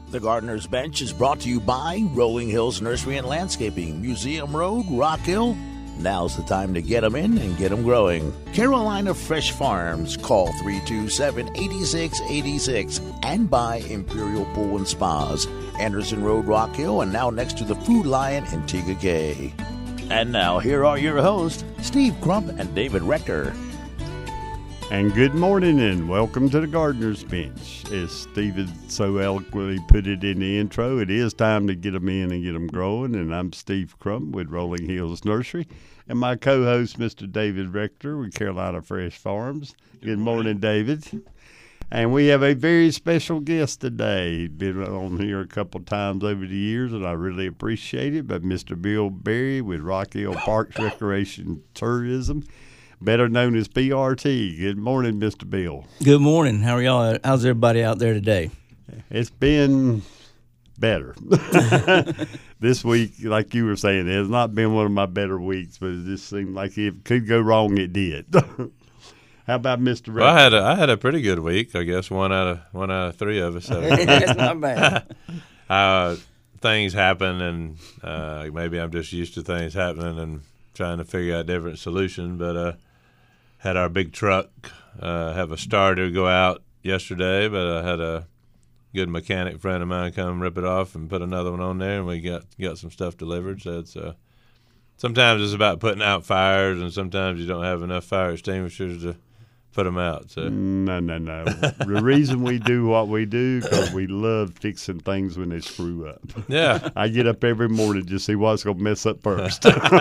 The Gardener's Bench is brought to you by Rolling Hills Nursery and Landscaping, Museum Road, Rock Hill. Now's the time to get them in and get them growing. Carolina Fresh Farms. Call 327-8686. And by Imperial Pool and Spas, Anderson Road, Rock Hill, and now next to the Food Lion in Tega Cay. And now, here are your hosts, Steve Crump and David Rector. And good morning and welcome to the Gardener's Bench. As Steve so eloquently put it in the intro, it is time to get them in and get them growing. And I'm Steve Crump with Rolling Hills Nursery. And my co-host, Mr. David Rector with Carolina Fresh Farms. Good morning, David. And we have a very special guest today. Been on here a couple times over the years, and I really appreciate it. But Mr. Bill Berry with Rock Hill Parks Recreation Tourism, better known as PRT. Good morning, Mr. Bill. Good morning. How are y'all? How's everybody out there today? It's been better. This week, like you were saying, it has not been one of my better weeks, but it just seemed like if it could go wrong, it did. How about Mr. Ray? Well, I had a pretty good week. I guess one out of three of us. That's not bad. Things happen, and maybe I'm just used to things happening and trying to figure out different solutions. But had our big truck have a starter go out yesterday, but I had a good mechanic friend of mine come rip it off and put another one on there, and we got some stuff delivered. So it's sometimes it's about putting out fires, and sometimes you don't have enough fire extinguishers to put them out. So No. The reason we do what we do because we love fixing things when they screw up. Yeah. I get up every morning to see what's going to mess up first.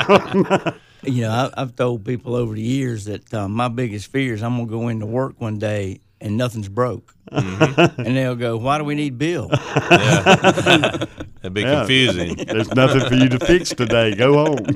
You know, I've told people over the years that my biggest fear is I'm going to go into work one day and nothing's broke. Mm-hmm. And they'll go, why do we need Bill? Yeah. That'd be confusing. There's nothing for you to fix today. Go home.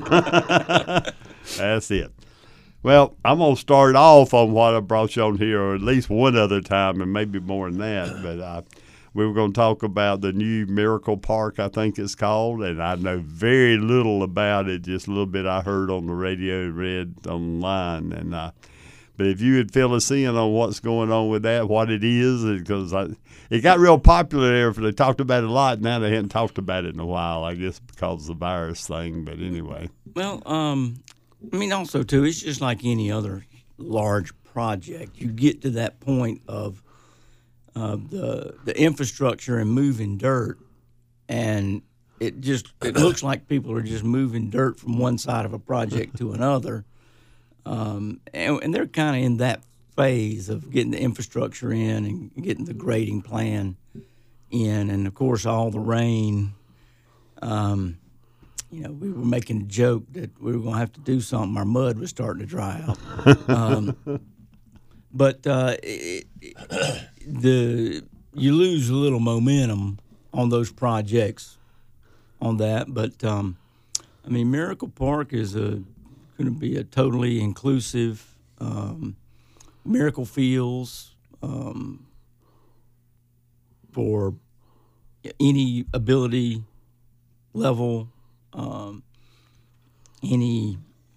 That's it. Well, I'm going to start off on what I brought you on here, or at least one other time, and maybe more than that. But we were going to talk about the new Miracle Park, I think it's called, and I know very little about it, just a little bit I heard on the radio and read online. And but if you would fill us in on what's going on with that, what it is, because it got real popular there. They talked about it a lot. Now they hadn't talked about it in a while, I guess, because of the virus thing. But anyway. Well, I mean, also, too, it's just like any other large project. You get to that point of the infrastructure and moving dirt, and it looks like people are just moving dirt from one side of a project to another. And they're kind of in that phase of getting the infrastructure in and getting the grading plan in. And, of course, all the rain. You know, we were making a joke that we were going to have to do something. Our mud was starting to dry out. But you lose a little momentum on those projects on that. But, I mean, Miracle Park is going to be a totally inclusive Miracle Fields for any ability level, any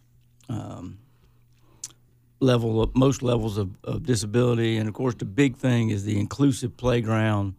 level of most levels of disability, and of course the big thing is the inclusive playground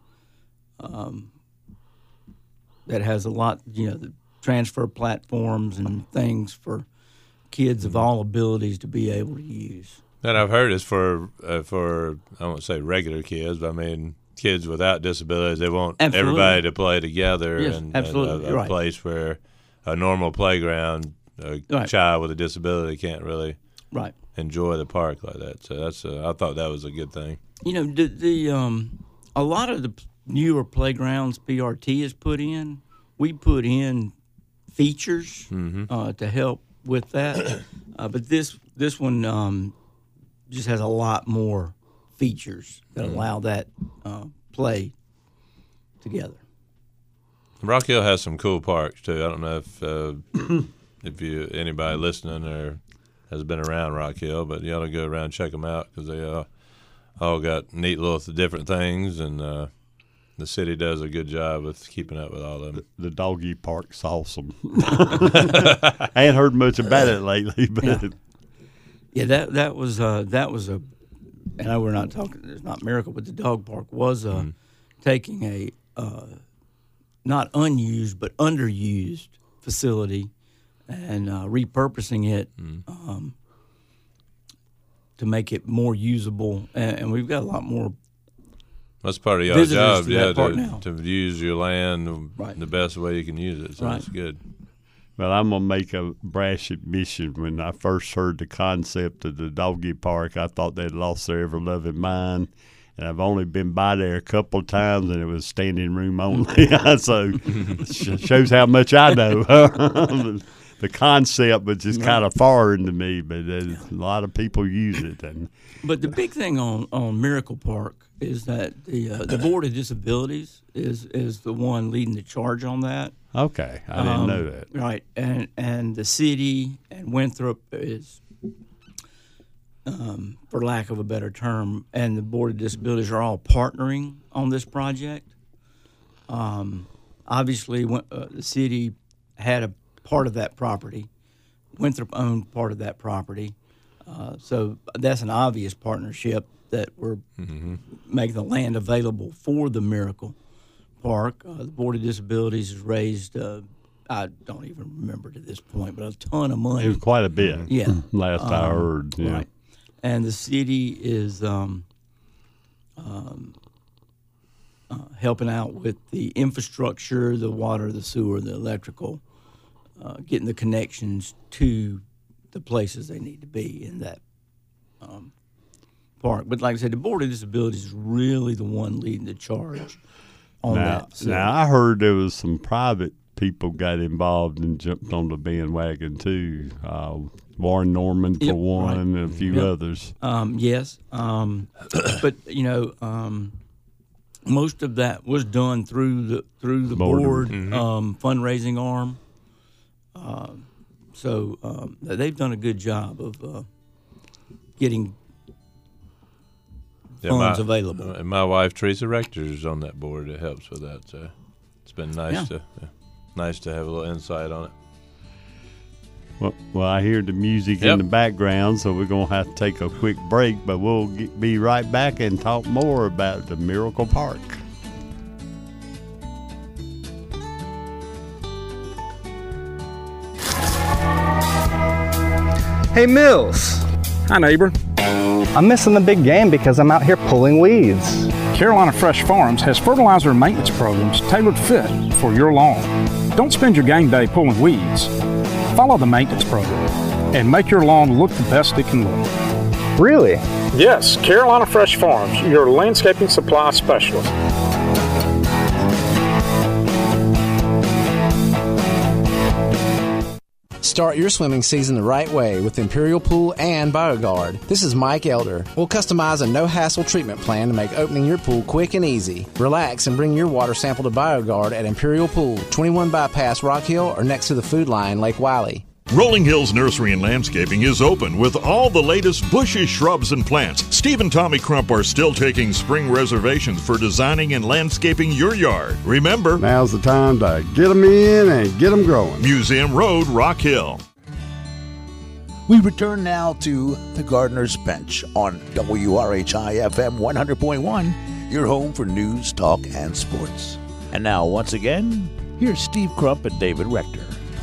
that has a lot, you know, the transfer platforms and things for kids of all abilities to be able to use. And I've heard it's for I won't say regular kids, but I mean kids without disabilities. They want everybody to play together, yes, and absolutely. a place where a normal playground, a child with a disability can't really enjoy the park like that. So that's I thought that was a good thing. You know, the a lot of the newer playgrounds PRT has put in, we put in features to help with that, but this one just has a lot more features that allow that play together. Rock Hill has some cool parks too. I don't know if anybody listening or has been around Rock Hill, but you ought to go around and check them out because they all got neat little different things, and the city does a good job with keeping up with all of them. The doggy park's awesome. I ain't heard much about it lately, but that was I know we're not talking. It's not Miracle, but the dog park was taking not unused but underused facility and repurposing it to make it more usable. And we've got a lot more. That's part of your visitors job, to to use your land Right. the best way you can use it. So Right. that's good. Well, I'm going to make a brash admission. When I first heard the concept of the doggy park, I thought they'd lost their ever-loving mind. And I've only been by there a couple of times, and it was standing room only. So it shows how much I know. The concept was just kind of foreign to me, but a lot of people use it. But the big thing on Miracle Park is that the Board of Disabilities is the one leading the charge on that. Okay, I didn't know that. Right, and the city and Winthrop is, for lack of a better term, and the Board of Disabilities are all partnering on this project. Obviously, the city had a part of that property. Winthrop owned part of that property. So that's an obvious partnership that we're making the land available for the Miracle Park. The Board of Disabilities has raised, I don't even remember to this point, but a ton of money. It was quite a bit. Yeah. Last I heard. Yeah. Right. And the city is helping out with the infrastructure, the water, the sewer, the electrical, getting the connections to the places they need to be in that park. But like I said, the Board of Disabilities is really the one leading the charge on that. So, now, I heard there was some private people got involved and jumped on the bandwagon, too. Warren Norman, for one, right. and a few others. Yes. But, most of that was done through the board fundraising arm. So they've done a good job of getting funds available. And my wife Teresa Rector is on that board. It helps with that. So it's been nice to have a little insight on it. Well, I hear the music in the background, so we're going to have to take a quick break, but we'll be right back and talk more about the Miracle Park. Hey, Mills. Hi, neighbor. I'm missing the big game because I'm out here pulling weeds. Carolina Fresh Farms has fertilizer and maintenance programs tailored fit for your lawn. Don't spend your game day pulling weeds. Follow the maintenance program and make your lawn look the best it can look. Really? Yes, Carolina Fresh Farms, your landscaping supply specialist. Start your swimming season the right way with Imperial Pool and BioGuard. This is Mike Elder. We'll customize a no-hassle treatment plan to make opening your pool quick and easy. Relax and bring your water sample to BioGuard at Imperial Pool, 21 Bypass Rock Hill, or next to the Food Line, Lake Wiley. Rolling Hills Nursery and Landscaping is open with all the latest bushes, shrubs, and plants. Steve and Tommy Crump are still taking spring reservations for designing and landscaping your yard. Remember, now's the time to get them in and get them growing. Museum Road, Rock Hill. We return now to the Gardener's Bench on WRHI FM 100.1, your home for news, talk, and sports. And now, once again, here's Steve Crump and David Rector.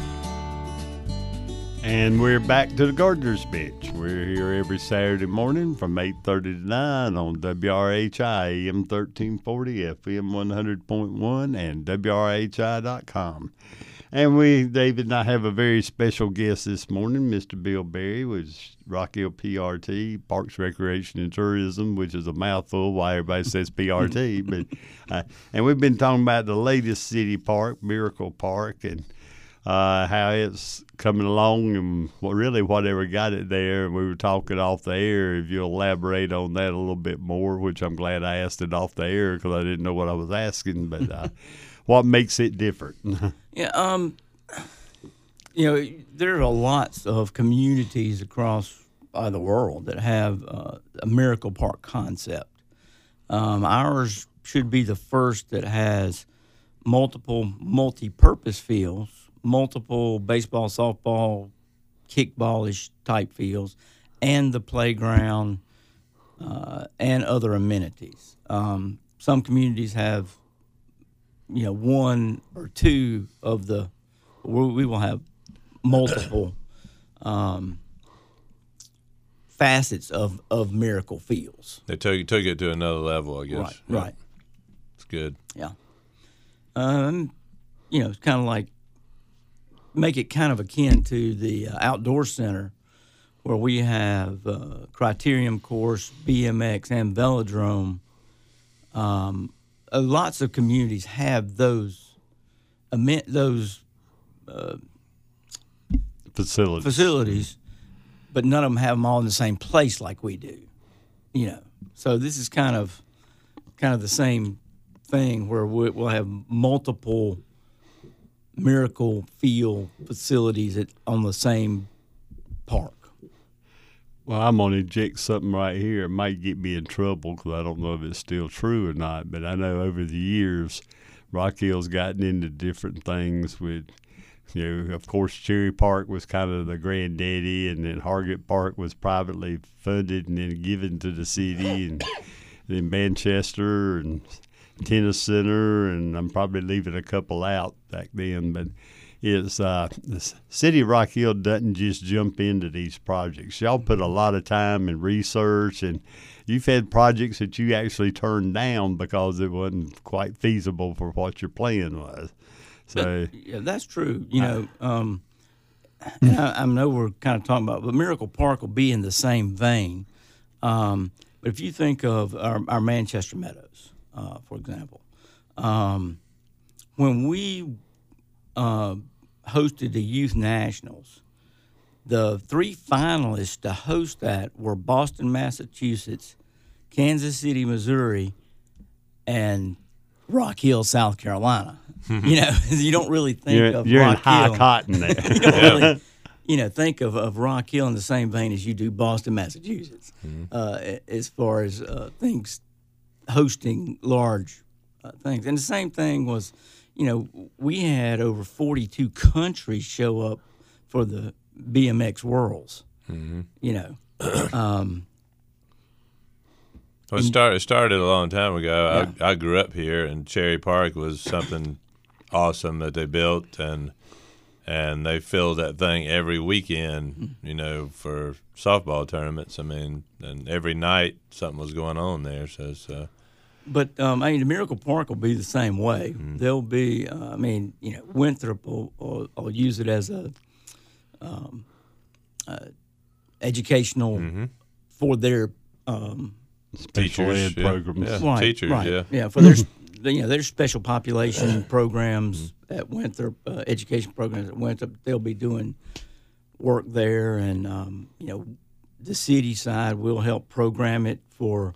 And we're back to the Gardener's Bench. We're here every Saturday morning from 8:30 to 9 on WRHI, AM 1340, FM 100.1, and WRHI.com. And David and I have a very special guest this morning, Mr. Bill Berry with Rock Hill PRT, Parks, Recreation, and Tourism, which is a mouthful why everybody says PRT. But and we've been talking about the latest city park, Miracle Park, and how it's coming along and whatever got it there. And we were talking off the air. If you'll elaborate on that a little bit more, which I'm glad I asked it off the air because I didn't know what I was asking. But what makes it different? Yeah, there are lots of communities across the world that have a Miracle Park concept. Ours should be the first that has multiple multi-purpose fields, multiple baseball, softball, kickballish type fields, and the playground and other amenities. Some communities have one or two of the. We will have multiple facets of Miracle Fields. They took it to another level, I guess. Right. It's good. Yeah. It's kind of like make it kind of akin to the outdoor center, where we have Criterium course, BMX, and velodrome. Lots of communities have those facilities, but none of them have them all in the same place like we do. So this is kind of the same thing where we'll have multiple Miracle Field facilities on the same park. Well, I'm going to inject something right here. It might get me in trouble because I don't know if it's still true or not, but I know over the years Rock Hill's gotten into different things with, of course, Cherry Park was kind of the granddaddy, and then Hargett Park was privately funded and then given to the city, and then Manchester and Tennis Center, and I'm probably leaving a couple out back then, but it's the city of Rock Hill doesn't just jump into these projects. Y'all put a lot of time and research, and you've had projects that you actually turned down because it wasn't quite feasible for what your plan was. So yeah, that's true. And I know we're kind of talking about, but Miracle Park will be in the same vein. But if you think of our Manchester Meadows, for example, when we hosted the Youth Nationals, the 3 finalists to host that were Boston, Massachusetts, Kansas City, Missouri, and Rock Hill, South Carolina. You don't really think of you're Rock in high Hill. cotton there. You don't really, think of Rock Hill in the same vein as you do Boston, Massachusetts, as far as things hosting large things. And the same thing was, we had over 42 countries show up for the BMX Worlds. Well, it started a long time ago. Yeah. I grew up here, and Cherry Park was something awesome that they built, and they filled that thing every weekend, for softball tournaments. I mean, and every night something was going on there. So it's, But, the Miracle Park will be the same way. There'll be, Winthrop will use it as a educational for their special ed programs. Yeah. Right, Teachers, right. Yeah, for their special population programs at Winthrop, education programs at Winthrop. They'll be doing work there, and, the city side will help program it for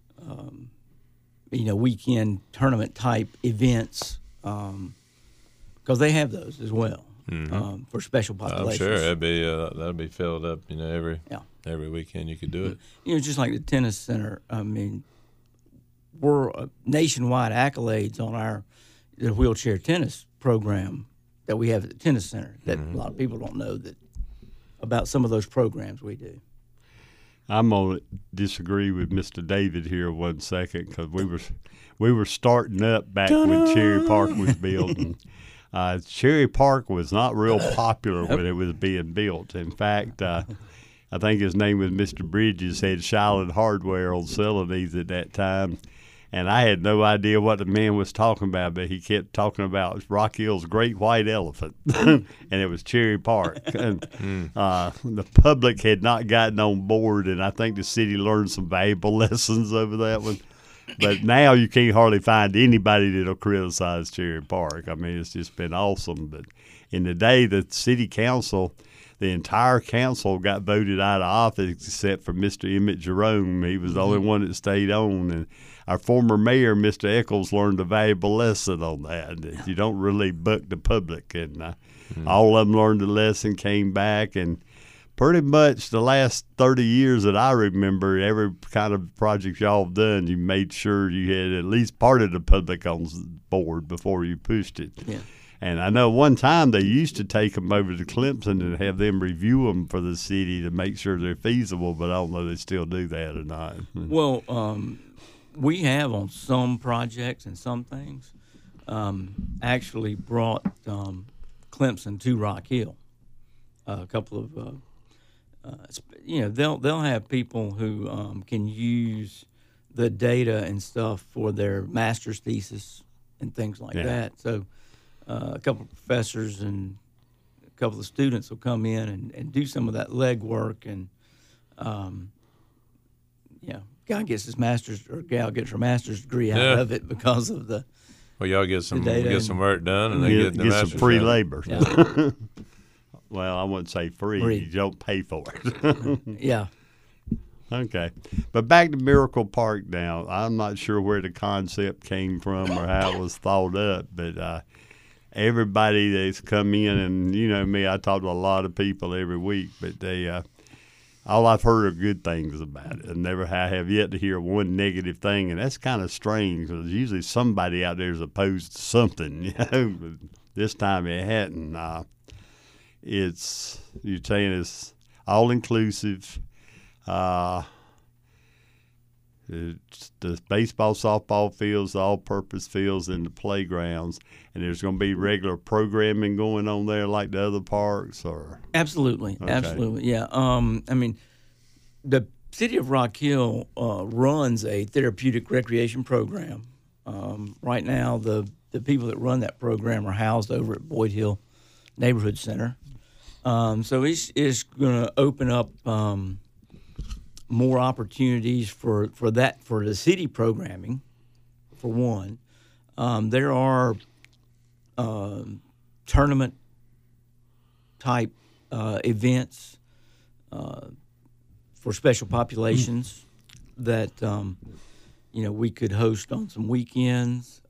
weekend tournament type events, because they have those as well for special populations. I'm sure that'll be filled up. Every weekend you could do it. Just like the tennis center. We're nationwide accolades on the wheelchair tennis program that we have at the tennis center. That a lot of people don't know about some of those programs we do. I'm going to disagree with Mr. David here 1 second, because we were starting up back when Cherry Park was built. And, Cherry Park was not real popular when it was being built. In fact, I think his name was Mr. Bridges, had Shiloh Hardware on Celanese at that time. And I had no idea what the man was talking about, but he kept talking about Rock Hill's Great White Elephant, and it was Cherry Park. And the public had not gotten on board, and I think the city learned some valuable lessons over that one. But now you can't hardly find anybody that'll criticize Cherry Park. I mean, it's just been awesome. But in the day, the city council, the entire council got voted out of office except for Mr. Emmett Jerome. He was the only one that stayed on. And our former mayor, Mr. Eccles, learned a valuable lesson on that you don't really buck the public. And all of them learned the lesson, came back, and pretty much the last 30 years that I remember, every kind of project y'all have done, you made sure you had at least part of the public on board before you pushed it. Yeah. And I know one time they used to take them over to Clemson and have them review them for the city to make sure they're feasible, but I don't know if they still do that or not. Well, we have on some projects and some things, actually brought Clemson to Rock Hill. A couple of, they'll have people who can use the data and stuff for their master's thesis and things like that. So a couple of professors and a couple of students will come in and do some of that legwork, and guy gets his master's or gal gets her master's degree out of it because of the. Well, y'all get some work done, and they get the some free done. labor. Yeah. Well, I wouldn't say free. You don't pay for it. Yeah. Okay. But back to Miracle Park now. I'm not sure where the concept came from or how it was thought up, but everybody that's come in, and you know me, I talk to a lot of people every week, but they all I've heard are good things about it. I have yet to hear one negative thing, and that's kind of strange because usually somebody out there is opposed to something, you know, but this time it hadn't. You're saying it's all-inclusive. The baseball, softball fields, the all-purpose fields, and the playgrounds, and there's going to be regular programming going on there like the other parks, or absolutely, yeah. The city of Rock Hill runs a therapeutic recreation program. Right now, the people that run that program are housed over at Boyd Hill Neighborhood Center. So it's going to open up more opportunities for the city programming, for one. There are tournament type events for special populations that we could host on some weekends.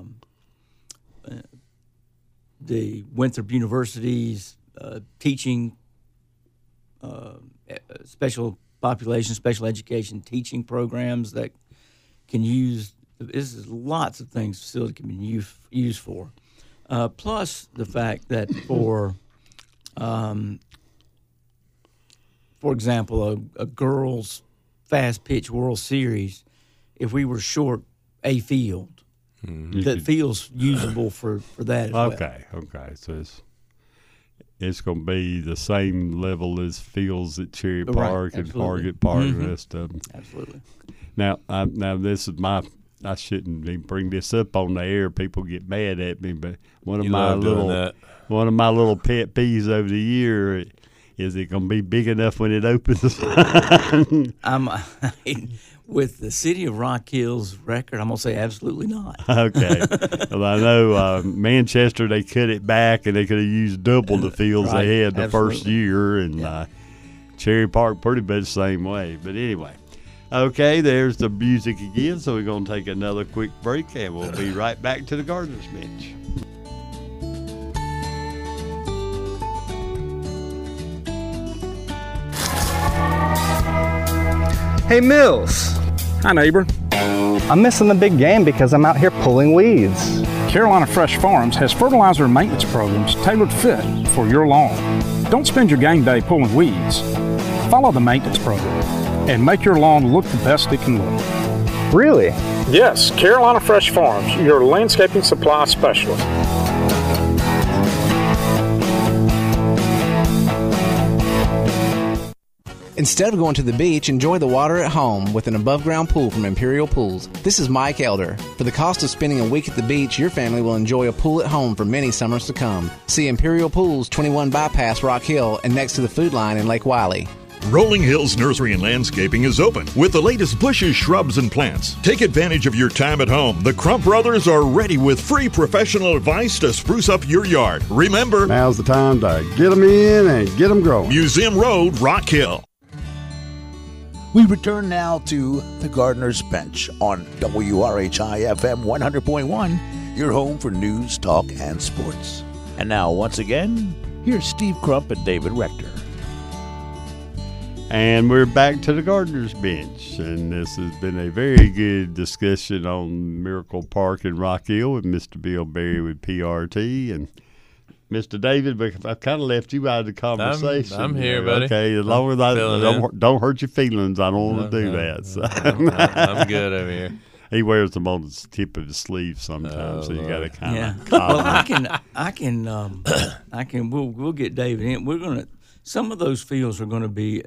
The Winthrop University's teaching special population, special education teaching programs that can use. This is lots of things facility can be used for. Plus the fact that for example, a girls' fast pitch World Series, if we were short a field, that feels usable for that as well. Okay. So it's going to be the same level as fields at Cherry Park and Target Park and the rest of them. Absolutely. Now this is I shouldn't even bring this up on the air. People get mad at me, but one of my little pet peeves over the year is it going to be big enough when it opens? With the city of Rock Hill's record, I'm going to say absolutely not. Okay. Well, I know Manchester, they cut it back, and they could have used double the fields they had the first year, and Cherry Park pretty much the same way. But anyway, okay, there's the music again, so we're going to take another quick break, and we'll be right back to the Gardener's Bench. Hey, Mills. Hi, neighbor. I'm missing the big game because I'm out here pulling weeds. Carolina Fresh Farms has fertilizer and maintenance programs tailored fit for your lawn. Don't spend your game day pulling weeds. Follow the maintenance program and make your lawn look the best it can look. Really? Yes, Carolina Fresh Farms, your landscaping supply specialist. Instead of going to the beach, enjoy the water at home with an above-ground pool from Imperial Pools. This is Mike Elder. For the cost of spending a week at the beach, your family will enjoy a pool at home for many summers to come. See Imperial Pools, 21 Bypass, Rock Hill, and next to the Food Line in Lake Wiley. Rolling Hills Nursery and Landscaping is open with the latest bushes, shrubs, and plants. Take advantage of your time at home. The Crump Brothers are ready with free professional advice to spruce up your yard. Remember, now's the time to get them in and get them growing. Museum Road, Rock Hill. We return now to the Gardener's Bench on WRHI FM 100.1, your home for news, talk, and sports. And now, once again, here's Steve Crump and David Rector. And we're back to the Gardener's Bench, and this has been a very good discussion on Miracle Park in Rock Hill with Mr. Bill Berry with PRT and Mr. David. I've kind of left you out of the conversation. I'm here, buddy. Okay, as long as I don't hurt your feelings, I don't want to do that. So. I'm good over here. He wears them on the tip of his sleeve sometimes, so you got to kind of. Well, I can. We'll get David in. We're gonna. Some of those fields are going to be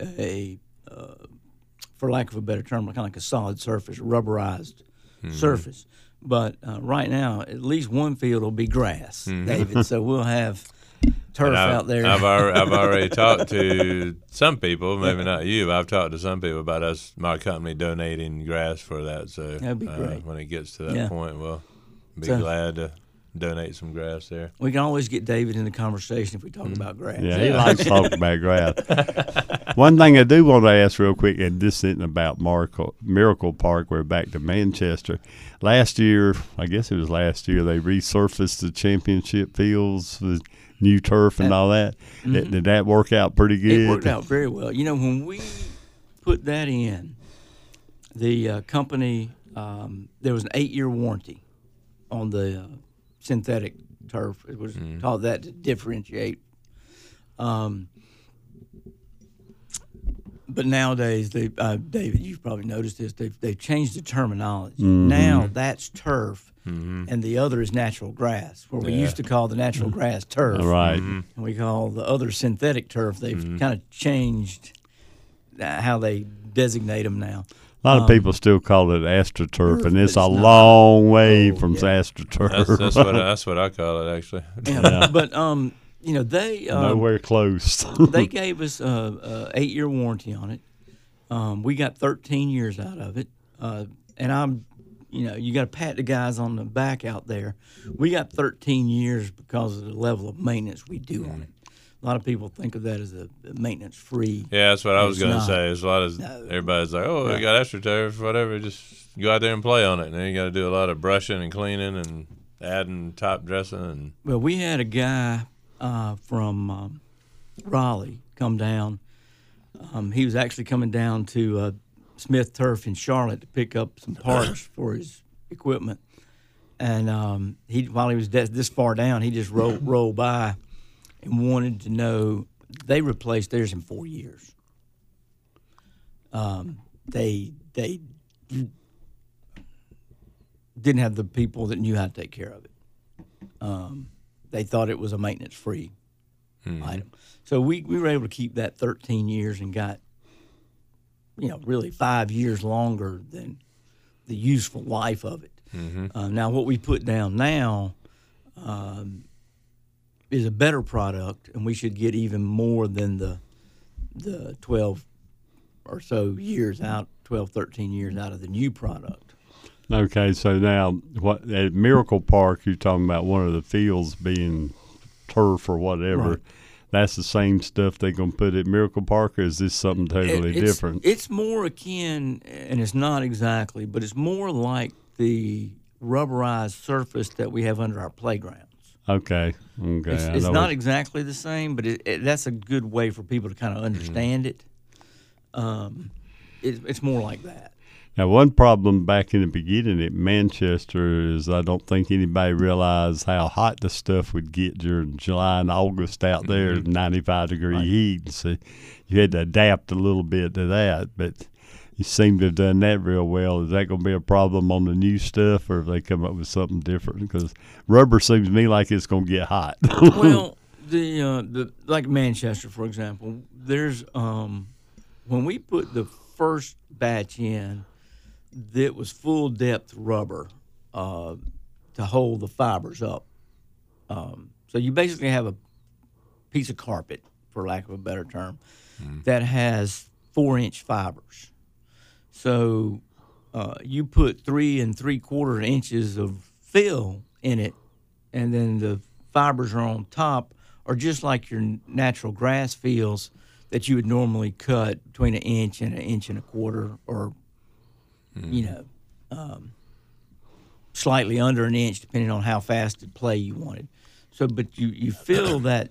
for lack of a better term, kind of like a solid surface, rubberized surface. But right now, at least one field will be grass, David. So we'll have turf out there. I've already talked to some people, maybe not you, but I've talked to some people about my company donating grass for that. So that'd be great. When it gets to that point, we'll be glad to donate some grass there. We can always get David in the conversation if we talk about grass. Yeah, he likes talking about grass. One thing I do want to ask real quick, and this isn't about Miracle Park, we're back to Manchester. Last year, I guess it was last year, they resurfaced the championship fields with new turf and all that. Did that work out pretty good? It worked out very well. You know, when we put that in, the company, there was an 8-year warranty on the synthetic turf. It was called that to differentiate. But nowadays, David, you've probably noticed this. They've changed the terminology. Now that's turf, and the other is natural grass. Where we used to call the natural grass turf, right? And we call the other synthetic turf. They've kind of changed how they designate them now. A lot of people still call it AstroTurf, and it's a long way from AstroTurf. That's what I call it, actually. Yeah. But you know, they nowhere close. They gave us a 8-year warranty on it. We got 13 years out of it, and you got to pat the guys on the back out there. We got 13 years because of the level of maintenance we do on it. A lot of people think of that as a maintenance free. Yeah, that's what I was going to say. There's a lot of everybody's like, we got AstroTurf, whatever. Just go out there and play on it, and then you got to do a lot of brushing and cleaning and adding top dressing. Well, we had a guy from Raleigh come down. He was actually coming down to Smith Turf in Charlotte to pick up some parts for his equipment, and while he was this far down, he just rolled by and wanted to know. They replaced theirs in 4 years. They didn't have the people that knew how to take care of it. They thought it was a maintenance-free item. So we were able to keep that 13 years and got, really 5 years longer than the useful life of it. Now, what we put down now is a better product, and we should get even more than the 12 or so years out, 12, 13 years out of the new product. Okay, so now at Miracle Park, you're talking about one of the fields being turf or whatever. Right. That's the same stuff they're going to put at Miracle Park, or is this something totally different? It's more akin, and it's not exactly, but it's more like the rubberized surface that we have under our playgrounds. Okay. It's not exactly the same, but that's a good way for people to kind of understand it. It's more like that. Now, one problem back in the beginning at Manchester is I don't think anybody realized how hot the stuff would get during July and August out there, 95-degree heat. So you had to adapt a little bit to that, but you seem to have done that real well. Is that going to be a problem on the new stuff, or have they come up with something different? Because rubber seems to me like it's going to get hot. Well, the like Manchester, for example, there's when we put the first batch in, that was full depth rubber to hold the fibers up. So you basically have a piece of carpet, for lack of a better term, that has 4-inch fibers. So you put 3 3/4 inches of fill in it, and then the fibers are on top, or just like your natural grass fields that you would normally cut between 1 inch and 1 1/4 inches, or slightly under 1 inch, depending on how fast to play you wanted. So, but you fill that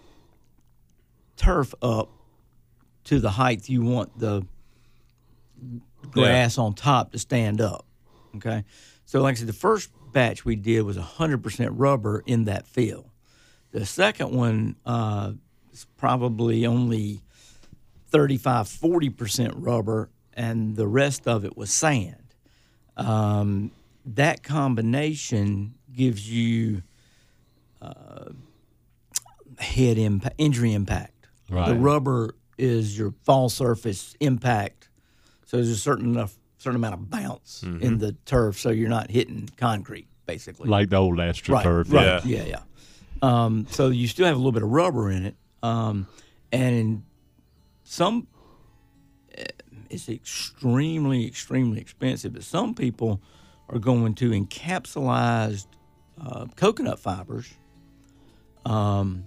turf up to the height you want the grass on top to stand up. Okay, so like I said, the first batch we did was 100% rubber in that fill. The second one is probably only 35-40% rubber, and the rest of it was sand. That combination gives you injury impact. Right. The rubber is your fall surface impact, so there's a certain amount of bounce in the turf, so you're not hitting concrete, basically. Like the old AstroTurf. Right. Yeah. So you still have a little bit of rubber in it, and in some, it's extremely, extremely expensive. But some people are going to encapsulized coconut fibers for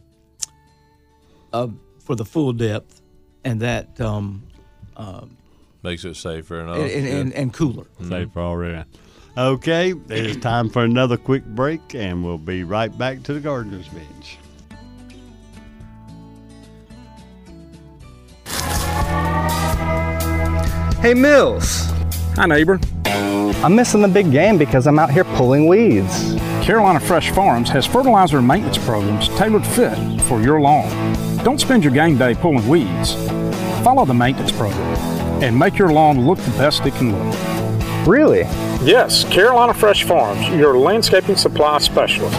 the full depth, and that makes it safer enough and cooler. Safer already. Okay, it's time for another quick break, and we'll be right back to the Gardener's Bench. Hey, Mills. Hi, neighbor. I'm missing the big game because I'm out here pulling weeds. Carolina Fresh Farms has fertilizer and maintenance programs tailored fit for your lawn. Don't spend your game day pulling weeds. Follow the maintenance program and make your lawn look the best it can look. Really? Yes, Carolina Fresh Farms, your landscaping supply specialist.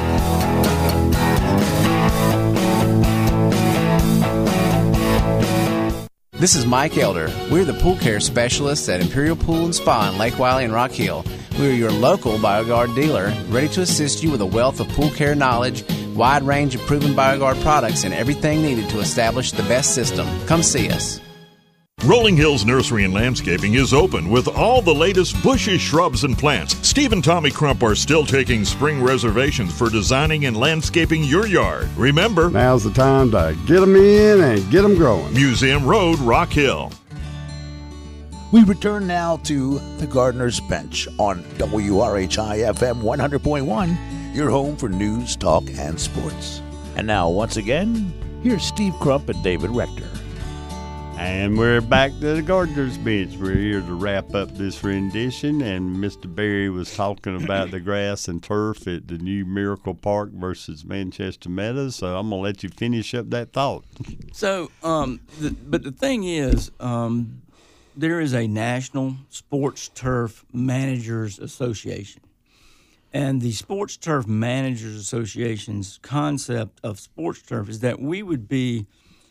This is Mike Elder. We're the pool care specialists at Imperial Pool and Spa in Lake Wiley and Rock Hill. We're your local BioGuard dealer, ready to assist you with a wealth of pool care knowledge, wide range of proven BioGuard products, and everything needed to establish the best system. Come see us. Rolling Hills Nursery and Landscaping is open with all the latest bushes, shrubs, and plants. Steve and Tommy Crump are still taking spring reservations for designing and landscaping your yard. Remember, Now's the time to get them in and get them growing. Museum Road, Rock Hill. We return now to the Gardener's Bench on WRHI FM 100.1, your home for news, talk, and sports. And now, once again, here's Steve Crump and David Rector. And we're back to the Gardener's Bench. We're here to wrap up this rendition, and Mr. Berry was talking about the grass and turf at the new Miracle Park versus Manchester Meadows, so I'm going to let you finish up that thought. So, but the thing is, there is a National Sports Turf Managers Association. And the Sports Turf Managers Association's concept of sports turf is that we would be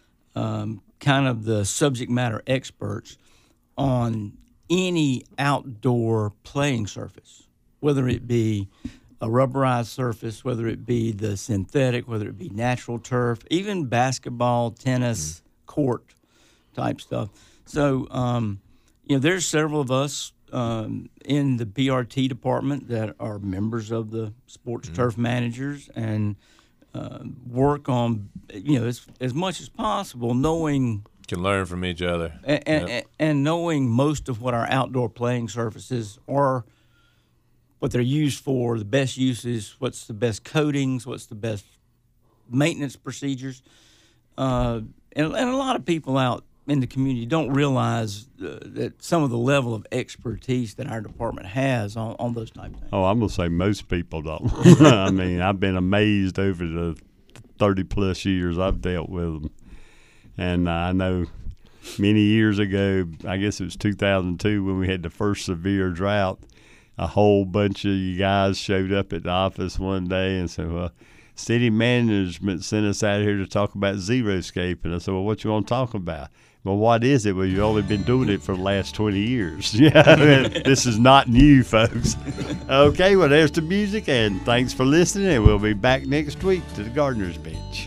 kind of the subject matter experts on any outdoor playing surface, whether it be a rubberized surface, whether it be the synthetic, whether it be natural turf, even basketball, tennis, court type stuff. So, there's several of us in the PRT department that are members of the Sports Turf Managers and work on, as much as possible, knowing can learn from each other and knowing most of what our outdoor playing surfaces are, what they're used for, the best uses, what's the best coatings, what's the best maintenance procedures, and a lot of people out in the community don't realize that some of the level of expertise that our department has on those type of things. Oh, I'm going to say most people don't. I mean, I've been amazed over the 30-plus years I've dealt with them. And I know many years ago, I guess it was 2002 when we had the first severe drought, a whole bunch of you guys showed up at the office one day and said, well, city management sent us out here to talk about xeriscape. And I said, well, what you want to talk about? Well, what is it? Well, you've only been doing it for the last 20 years. Yeah, this is not new, folks. Okay, well, there's the music, and thanks for listening, and we'll be back next week to the Gardener's Bench.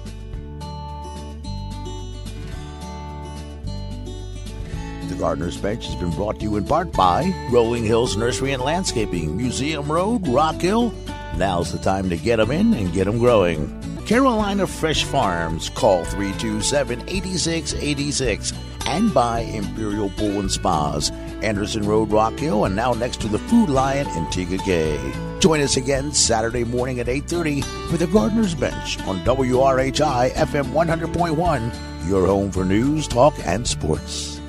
The Gardener's Bench has been brought to you in part by Rolling Hills Nursery and Landscaping, Museum Road, Rock Hill. Now's the time to get them in and get them growing. Carolina Fresh Farms, call 327-8686, and by Imperial Pool and Spas, Anderson Road, Rock Hill, and now next to the Food Lion in Tigagay. Join us again Saturday morning at 8:30 for the Gardener's Bench on WRHI FM 100.1, your home for news, talk, and sports.